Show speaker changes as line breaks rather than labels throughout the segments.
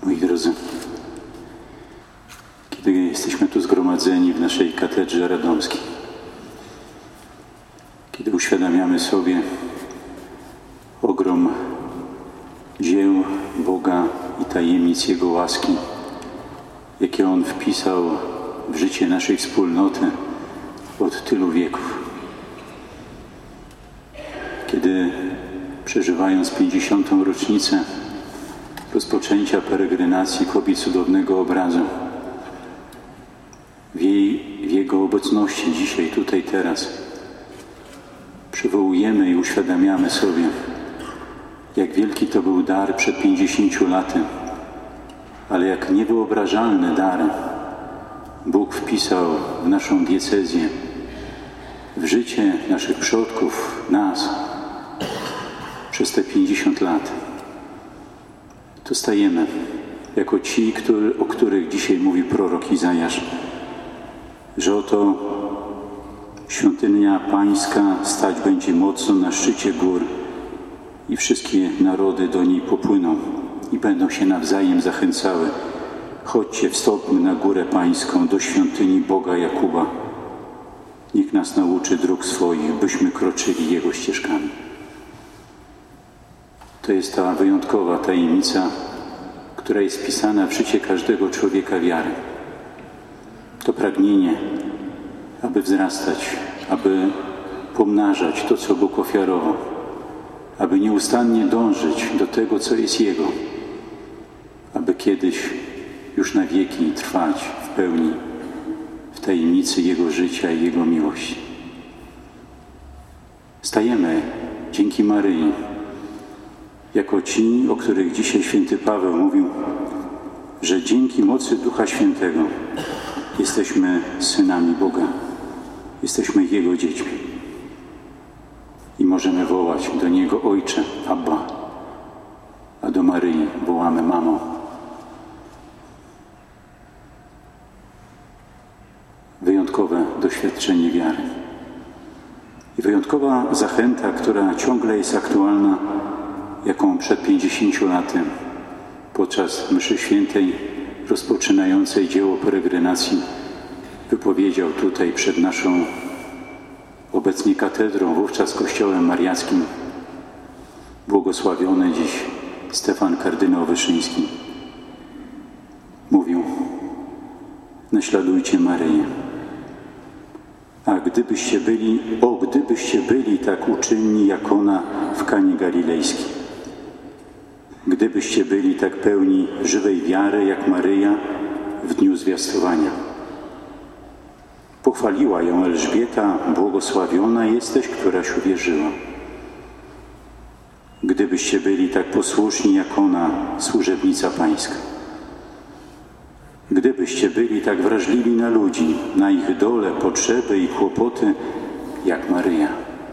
Moi drodzy, kiedy jesteśmy tu zgromadzeni w naszej katedrze radomskiej, kiedy uświadamiamy sobie ogrom dzieł Boga i tajemnic Jego łaski, jakie On wpisał w życie naszej wspólnoty od tylu wieków. Kiedy przeżywając 50. rocznicę rozpoczęcia peregrinacji kopii cudownego obrazu, w Jego obecności dzisiaj, tutaj, teraz przywołujemy i uświadamiamy sobie, jak wielki to był dar przed 50 laty, ale jak niewyobrażalny dar Bóg wpisał w naszą diecezję, w życie naszych przodków, nas, przez te 50 lat. To stajemy jako ci, o których dzisiaj mówi prorok Izajasz, że oto świątynia Pańska stać będzie mocno na szczycie gór i wszystkie narody do niej popłyną i będą się nawzajem zachęcały. Chodźcie, wstąpmy na górę Pańską, do świątyni Boga Jakuba. Niech nas nauczy dróg swoich, byśmy kroczyli Jego ścieżkami. To jest ta wyjątkowa tajemnica, która jest wpisana w życie każdego człowieka wiary. To pragnienie, aby wzrastać, aby pomnażać to, co Bóg ofiarował, aby nieustannie dążyć do tego, co jest Jego, aby kiedyś już na wieki trwać w pełni w tajemnicy Jego życia i Jego miłości. Stajemy dzięki Maryi jako ci, o których dzisiaj święty Paweł mówił, że dzięki mocy Ducha Świętego jesteśmy synami Boga, jesteśmy Jego dziećmi i możemy wołać do Niego Ojcze, Abba, a do Maryi wołamy Mamo. Wyjątkowe doświadczenie wiary i wyjątkowa zachęta, która ciągle jest aktualna, jaką przed 50 laty podczas mszy świętej rozpoczynającej dzieło peregrinacji wypowiedział tutaj przed naszą obecnie katedrą, wówczas kościołem mariackim, błogosławiony dziś Stefan kardynał Wyszyński. Mówił: naśladujcie Maryję. A gdybyście byli tak uczynni jak ona w Kanie Galilejskiej. Gdybyście byli tak pełni żywej wiary jak Maryja w dniu zwiastowania. Pochwaliła ją Elżbieta, błogosławiona jesteś, któraś uwierzyła. Gdybyście byli tak posłuszni jak ona, służebnica Pańska. Gdybyście byli tak wrażliwi na ludzi, na ich dole, potrzeby i kłopoty jak Maryja.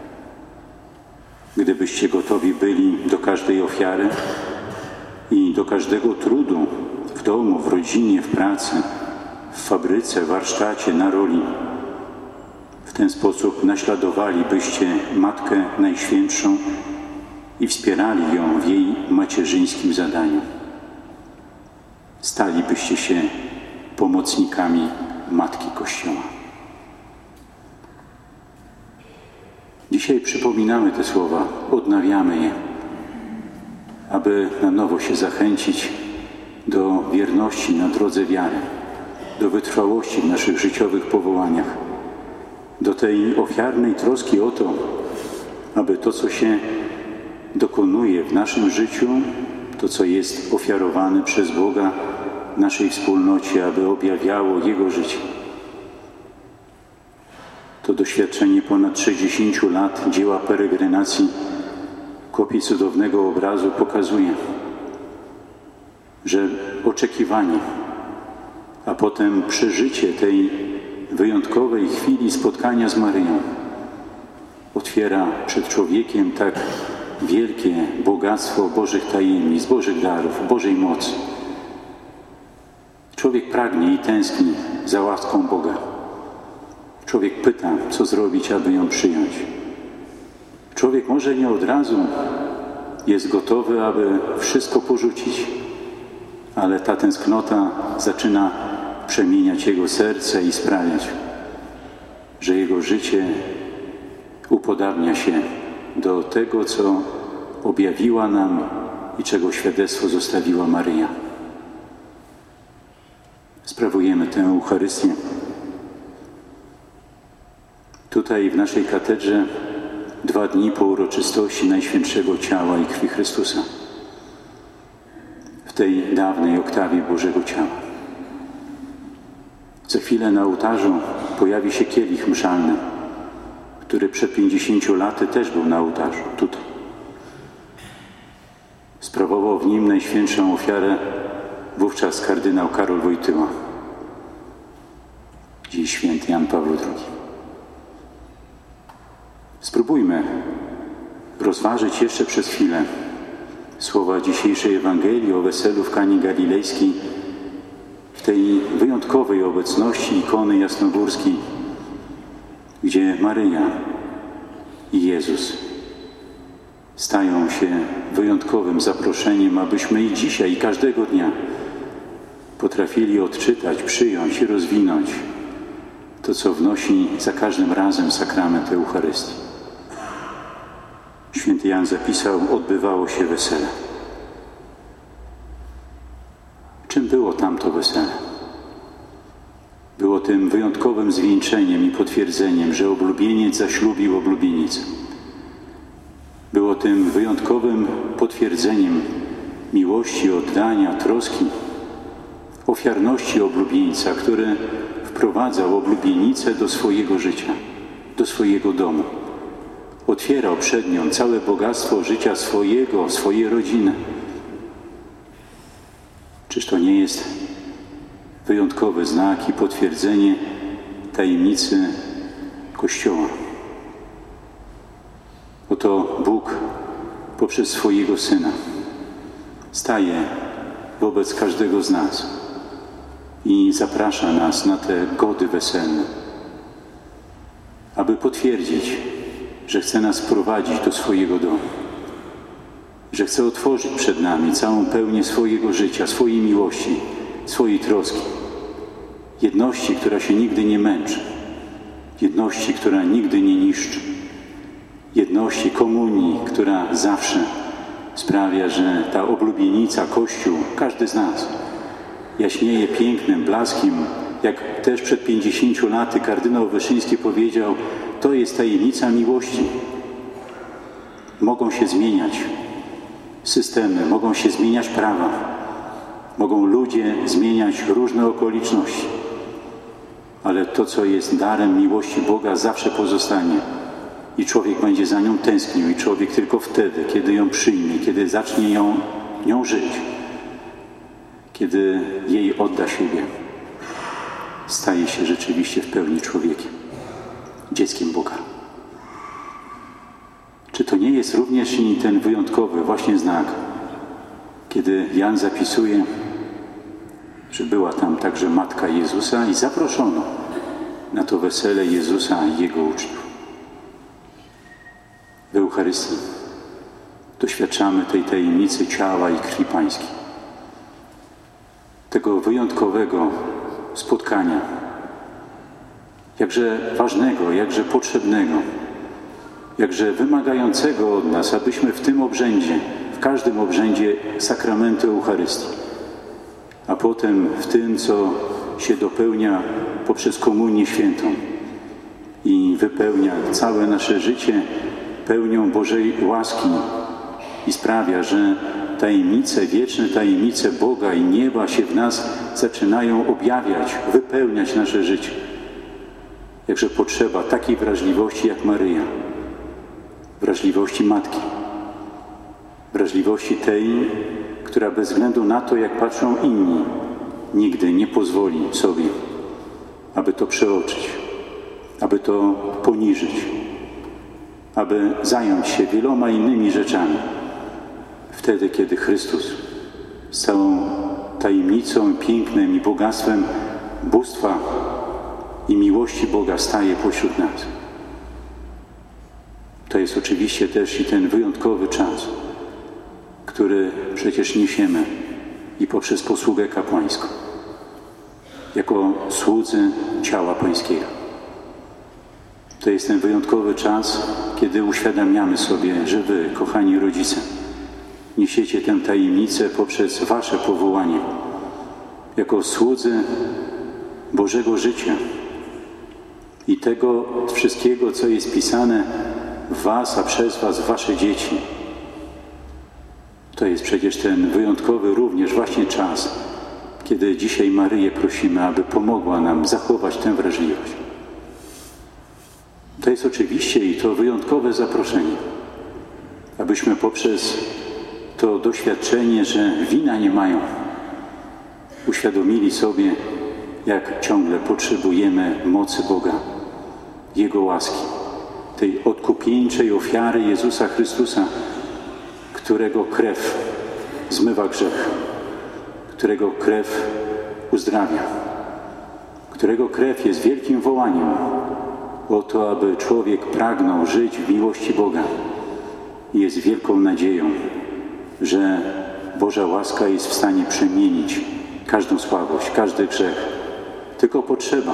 Gdybyście gotowi byli do każdej ofiary i do każdego trudu w domu, w rodzinie, w pracy, w fabryce, w warsztacie, na roli. W ten sposób naśladowalibyście Matkę Najświętszą i wspierali ją w jej macierzyńskim zadaniu. Stalibyście się pomocnikami Matki Kościoła. Dzisiaj przypominamy te słowa, odnawiamy je, aby na nowo się zachęcić do wierności na drodze wiary, do wytrwałości w naszych życiowych powołaniach, do tej ofiarnej troski o to, aby to, co się dokonuje w naszym życiu, to, co jest ofiarowane przez Boga w naszej wspólnocie, aby objawiało Jego życie. To doświadczenie ponad 60 lat dzieła peregrinacji kopii cudownego obrazu pokazuje, że oczekiwanie, a potem przeżycie tej wyjątkowej chwili spotkania z Maryją otwiera przed człowiekiem tak wielkie bogactwo Bożych tajemnic, Bożych darów, Bożej mocy. Człowiek pragnie i tęskni za łaską Boga. Człowiek pyta, co zrobić, aby ją przyjąć. Człowiek może nie od razu jest gotowy, aby wszystko porzucić, ale ta tęsknota zaczyna przemieniać jego serce i sprawiać, że jego życie upodabnia się do tego, co objawiła nam i czego świadectwo zostawiła Maryja. Sprawujemy tę Eucharystię. Tutaj w naszej katedrze 2 dni po uroczystości Najświętszego Ciała i Krwi Chrystusa. W tej dawnej oktawie Bożego Ciała. Za chwilę na ołtarzu pojawi się kielich mszalny, który przed 50 laty też był na ołtarzu, tutaj. Sprawował w nim najświętszą ofiarę wówczas kardynał Karol Wojtyła, dziś święty Jan Paweł II. Spróbujmy rozważyć jeszcze przez chwilę słowa dzisiejszej Ewangelii o weselu w Kanie Galilejskiej, w tej wyjątkowej obecności ikony jasnogórskiej, gdzie Maryja i Jezus stają się wyjątkowym zaproszeniem, abyśmy i dzisiaj, i każdego dnia potrafili odczytać, przyjąć i rozwinąć to, co wnosi za każdym razem sakrament Eucharystii. Święty Jan zapisał, odbywało się wesele. Czym było tamto wesele? Było tym wyjątkowym zwieńczeniem i potwierdzeniem, że oblubieniec zaślubił oblubienicę. Było tym wyjątkowym potwierdzeniem miłości, oddania, troski, ofiarności oblubieńca, który wprowadzał oblubienicę do swojego życia, do swojego domu. Otwierał przed nią całe bogactwo życia swojej rodziny. Czyż to nie jest wyjątkowy znak i potwierdzenie tajemnicy Kościoła? Oto Bóg poprzez swojego Syna staje wobec każdego z nas i zaprasza nas na te gody weselne, aby potwierdzić, że chce nas prowadzić do swojego domu, że chce otworzyć przed nami całą pełnię swojego życia, swojej miłości, swojej troski, jedności, która się nigdy nie męczy, jedności, która nigdy nie niszczy, jedności, komunii, która zawsze sprawia, że ta oblubienica, Kościół, każdy z nas jaśnieje pięknym blaskiem, jak też przed 50 laty kardynał Wyszyński powiedział, to jest tajemnica miłości. Mogą się zmieniać systemy, mogą się zmieniać prawa, mogą ludzie zmieniać różne okoliczności, ale to, co jest darem miłości Boga, zawsze pozostanie i człowiek będzie za nią tęsknił i człowiek tylko wtedy, kiedy ją przyjmie, kiedy zacznie nią żyć, kiedy jej odda siebie, staje się rzeczywiście w pełni człowiekiem, dzieckiem Boga. Czy to nie jest również i ten wyjątkowy właśnie znak, kiedy Jan zapisuje, że była tam także Matka Jezusa i zaproszono na to wesele Jezusa i Jego uczniów. W Eucharystii doświadczamy tej tajemnicy ciała i krwi Pańskiej. Tego wyjątkowego spotkania, jakże ważnego, jakże potrzebnego, jakże wymagającego od nas, abyśmy w tym obrzędzie, w każdym obrzędzie sakramentu Eucharystii, a potem w tym, co się dopełnia poprzez Komunię Świętą i wypełnia całe nasze życie pełnią Bożej łaski i sprawia, że tajemnice, wieczne tajemnice Boga i nieba się w nas zaczynają objawiać, wypełniać nasze życie. Jakże potrzeba takiej wrażliwości jak Maryja, wrażliwości Matki, wrażliwości tej, która bez względu na to, jak patrzą inni, nigdy nie pozwoli sobie, aby to przeoczyć, aby to poniżyć, aby zająć się wieloma innymi rzeczami. Wtedy, kiedy Chrystus z całą tajemnicą, pięknem i bogactwem bóstwa i miłości Boga staje pośród nas. To jest oczywiście też i ten wyjątkowy czas, który przecież niesiemy i poprzez posługę kapłańską, jako słudzy ciała Pańskiego. To jest ten wyjątkowy czas, kiedy uświadamiamy sobie, że Wy, kochani rodzice, niesiecie tę tajemnicę poprzez Wasze powołanie, jako słudzy Bożego życia i tego wszystkiego, co jest pisane w Was, a przez Was, Wasze dzieci. To jest przecież ten wyjątkowy również właśnie czas, kiedy dzisiaj Maryję prosimy, aby pomogła nam zachować tę wrażliwość. To jest oczywiście i to wyjątkowe zaproszenie, abyśmy poprzez to doświadczenie, że wina nie mają, uświadomili sobie, jak ciągle potrzebujemy mocy Boga, Jego łaski, tej odkupieńczej ofiary Jezusa Chrystusa, którego krew zmywa grzech, którego krew uzdrawia, którego krew jest wielkim wołaniem o to, aby człowiek pragnął żyć w miłości Boga. I jest wielką nadzieją, że Boża łaska jest w stanie przemienić każdą słabość, każdy grzech. Tylko potrzeba,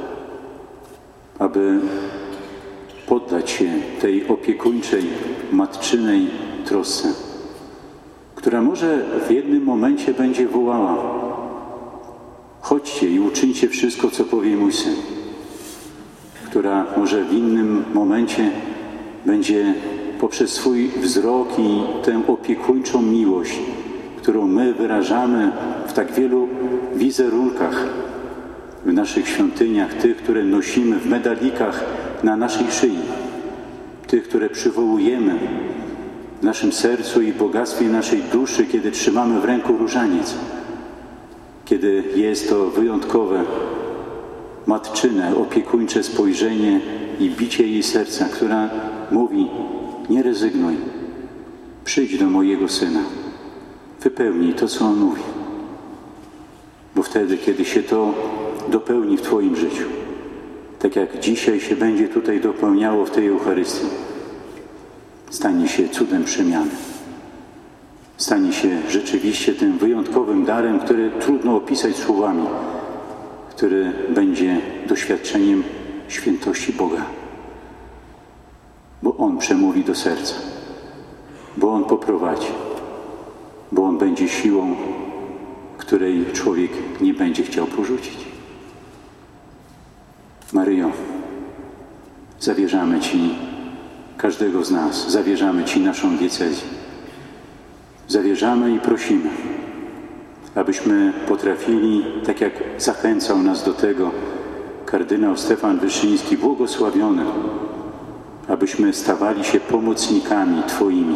aby poddać się tej opiekuńczej, matczynej trosce, która może w jednym momencie będzie wołała: chodźcie i uczyńcie wszystko, co powie mój syn. Która może w innym momencie będzie poprzez swój wzrok i tę opiekuńczą miłość, którą my wyrażamy w tak wielu wizerunkach, w naszych świątyniach, tych, które nosimy w medalikach na naszej szyi, tych, które przywołujemy w naszym sercu i bogactwie naszej duszy, kiedy trzymamy w ręku różaniec, kiedy jest to wyjątkowe, matczyne, opiekuńcze spojrzenie i bicie jej serca, która mówi: nie rezygnuj, przyjdź do mojego Syna, wypełnij to, co On mówi. Bo wtedy, kiedy się to dopełni w Twoim życiu, tak jak dzisiaj się będzie tutaj dopełniało w tej Eucharystii, stanie się cudem przemiany. Stanie się rzeczywiście tym wyjątkowym darem, który trudno opisać słowami, który będzie doświadczeniem świętości Boga. Bo On przemówi do serca, bo On poprowadzi, bo On będzie siłą, której człowiek nie będzie chciał porzucić. Maryjo, zawierzamy Ci każdego z nas, zawierzamy Ci naszą diecezję. Zawierzamy i prosimy, abyśmy potrafili, tak jak zachęcał nas do tego kardynał Stefan Wyszyński, błogosławiony, abyśmy stawali się pomocnikami Twoimi.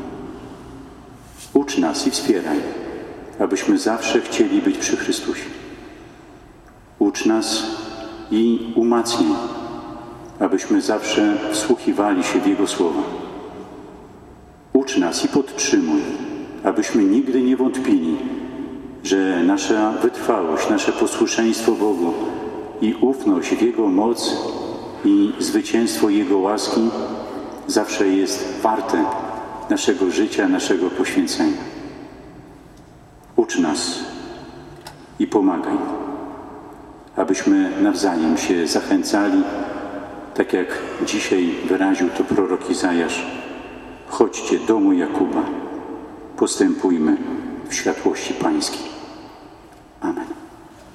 Ucz nas i wspieraj, abyśmy zawsze chcieli być przy Chrystusie. Ucz nas i umacnij, abyśmy zawsze wsłuchiwali się w Jego słowa. Ucz nas i podtrzymuj, abyśmy nigdy nie wątpili, że nasza wytrwałość, nasze posłuszeństwo Bogu i ufność w Jego moc i zwycięstwo Jego łaski zawsze jest warte naszego życia, naszego poświęcenia. Ucz nas i pomagaj, abyśmy nawzajem się zachęcali, tak jak dzisiaj wyraził to prorok Izajasz: chodźcie, domu Jakuba, postępujmy w światłości Pańskiej.